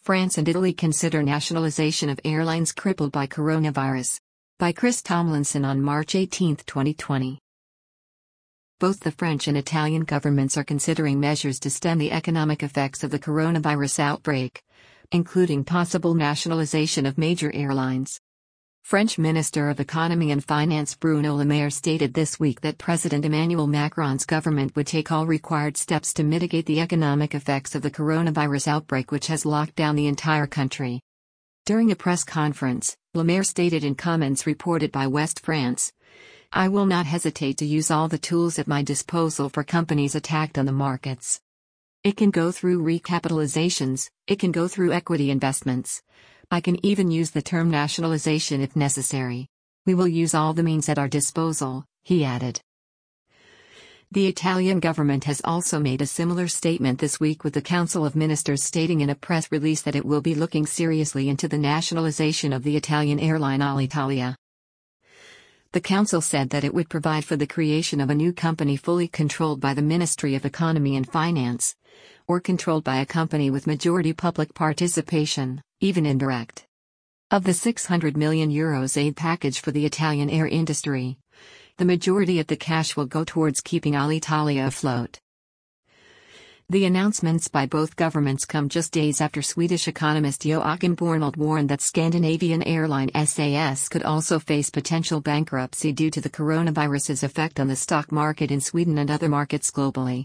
France and Italy consider nationalization of airlines crippled by coronavirus. By Chris Tomlinson on March 18, 2020. Both the French and Italian governments are considering measures to stem the economic effects of the coronavirus outbreak, including possible nationalization of major airlines. French Minister of Economy and Finance Bruno Le Maire stated this week that President Emmanuel Macron's government would take all required steps to mitigate the economic effects of the coronavirus outbreak, which has locked down the entire country. During a press conference, Le Maire stated in comments reported by West France, "I will not hesitate to use all the tools at my disposal for companies attacked on the markets. It can go through recapitalizations, it can go through equity investments. I can even use the term nationalization if necessary. We will use all the means at our disposal," he added. The Italian government has also made a similar statement this week, with the Council of Ministers stating in a press release that it will be looking seriously into the nationalization of the Italian airline Alitalia. The council said that it would provide for the creation of a new company fully controlled by the Ministry of Economy and Finance, or controlled by a company with majority public participation, even indirect. Of the €600 million aid package for the Italian air industry, the majority of the cash will go towards keeping Alitalia afloat. The announcements by both governments come just days after Swedish economist Joachim Bornold warned that Scandinavian airline SAS could also face potential bankruptcy due to the coronavirus's effect on the stock market in Sweden and other markets globally.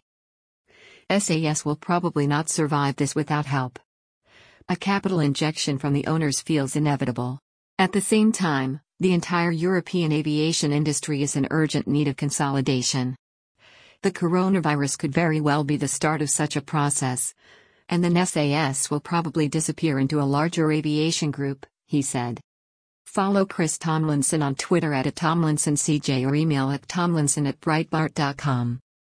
SAS will probably not survive this without help. A capital injection from the owners feels inevitable. At the same time, the entire European aviation industry is in urgent need of consolidation. The coronavirus could very well be the start of such a process, and then SAS will probably disappear into a larger aviation group, he said. Follow Chris Tomlinson on Twitter @TomlinsonCJ or email at tomlinson@breitbart.com.